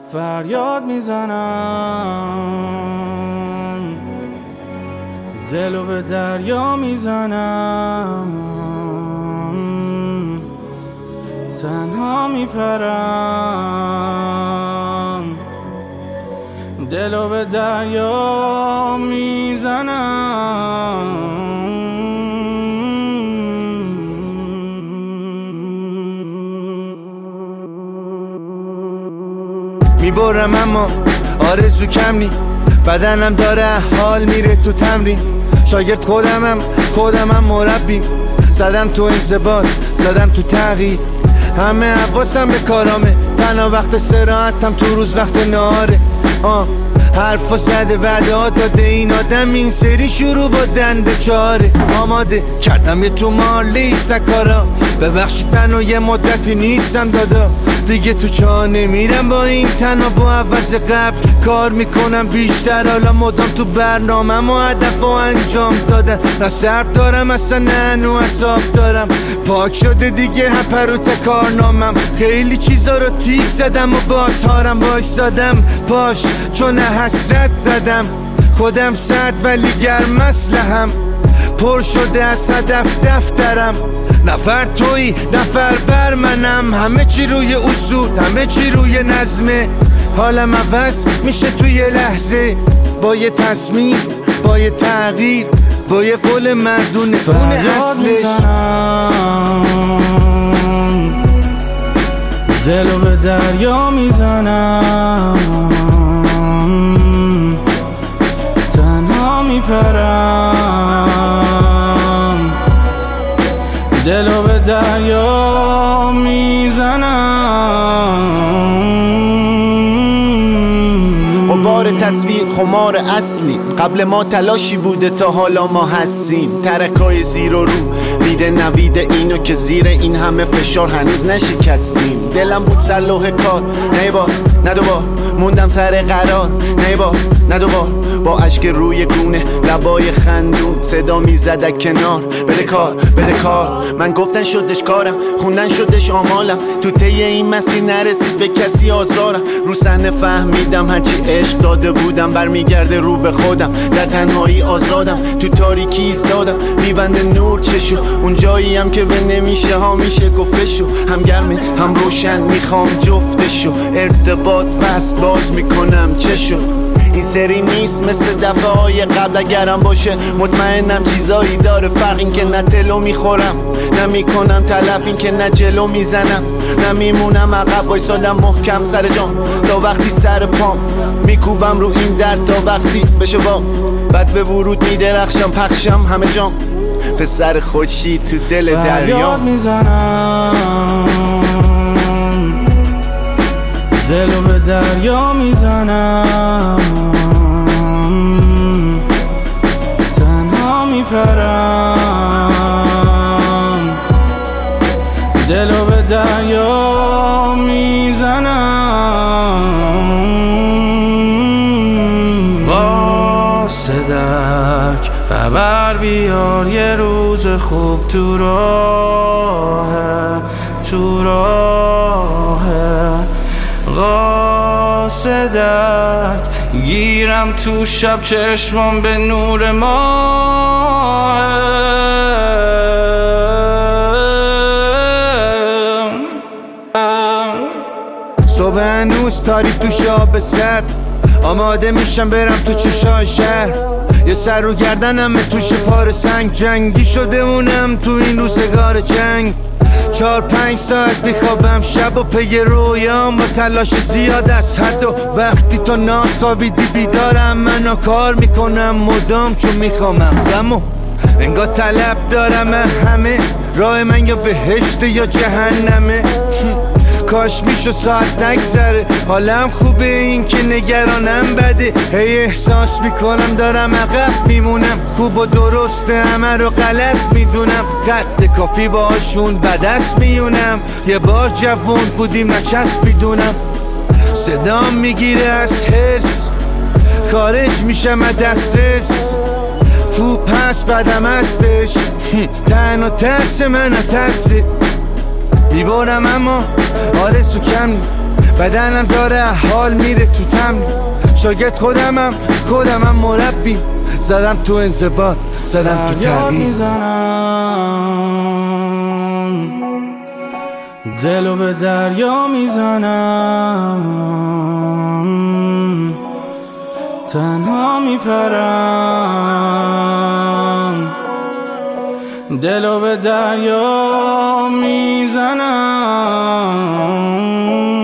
فریاد میزنم، دلو به دریا میزنم، تنها میپرم، دلو به دریا میزنم. میبرم اما آرزو کم نی، بدنم داره حال میره تو تمرین، شاگرد خودمم مربیم، زدم تو انضباط زدم تو تغییر، همه حواسم به کارامه، تنها وقت سراحتم تو روز وقت نهاره. حرفا زده وعده‌ها داده این آدم، این سری شروع با دنده چاره، آماده کردم یه تو لیست کارا، ببخشید منو یه مدتی نیستم دادا، دیگه تو چاه نمیرم با این تنها، با عوض قبل کار میکنم بیشتر، حالا مدام تو برنامه و هدف و انجام دادن، نه سرد دارم اصلا نه هنو حساب دارم، پاک شده دیگه هپروت کارنامم، خیلی چیزا رو تیک زدم و بازهارم وایسادم پاش، چون حسرت زدم خودم سرد ولی گرم اسلحه‌ام، پر شده از هدف دفترم، نفر تویی نفر بر منم، همه چی روی اصول همه چی روی نظمه، حالم عوض میشه توی یه لحظه، با یه تصمیم با یه تغییر، با یه قول مردونه خون اصلش، دلو به دریا میزنم، تنها میپرم، دلو به دریا میزنم. غبار تصویر خمار اصلی، قبل ما تلاشی بوده تا حالا ما هستیم، ترکای زیر و رو میده نویده اینو که زیر این همه فشار هنوز نشکستیم، دلم بود سر لوح کار، نه بار نه دوبار موندم سر قرار، نه بار نه دوبار با اشک روی گونه لبای خندون صدا میزد کنار، بده کار من گفتن شدش کارم، خوندن شدش آمالم، تو طی این مسیر نرسید به کسی آزارم، رو صحنه فهمیدم هرچی عشق داده بودم برمیگرده رو به خودم، در تنهایی آزادم، تو تاریکی ایستادم میبنده نور چشو، اون جاییم که به نمیشه ها میشه گفت بشو، هم گرمه هم روشن میخوام جفتشو، ارتباط بس باز میکنم چشو، این سری نیست مثل دفعه های قبل، اگرم باشه مطمئنم چیزایی داره فرق، این که نه تلو میخورم نه میکنم تلف، این که نه جلو میزنم نه میمونم عقب، وایسادم محکم سر جام تا وقتی سر پام میکوبم رو این درد، تا وقتی بشه بام بعد به ورود میدرخشم پخشم همه جام، پسر خوشی تو دل دریا، فریاد میزنم، دلو به دریا میزنم، تنها میپرم، دلو به دریا میزنم. واسدک خبر بیار یه روز خوب تو راه قاصدک، گیرم تو شب چشمام به نور ماه، صبح هنوز تاریک تو شاب سرد، آماده میشم برم تو چشای شهر، یه سر رو گردنم توش پار سنگ، جنگی شده اونم تو این روزگار جنگ، 4-5 ساعت میخوابم شب و پی رویام، با تلاش زیاد از حد و وقتی تو ناز خوابیدی بیدارم، منو کار میکنم مدام چون میخوامم غمو، انگار طلب دارم همه، راه من یا بهشت یا جهنمه، کاش میشو ساعت نگذره، حالم خوبه این که نگرانم بده، هی احساس میکنم دارم عقب میمونم، خوب و درسته همه رو غلط میدونم، قد کافی باشون بدست میونم، یه بار جوون بودیم نچسب میدونم، صدام میگیره از حرص، خارج میشم از دسترس، خوب هست بدم هستش، تنها ترس من ترسه، میبارم اما آرزو کم نی، بدنم داره حال میره تو تمرین. شاگرد خودمم مربی. زدم تو انضباط، زدم تو تغییر. دلو به دریا میزنم، تنها میپرم. دلو به دریا میزنم،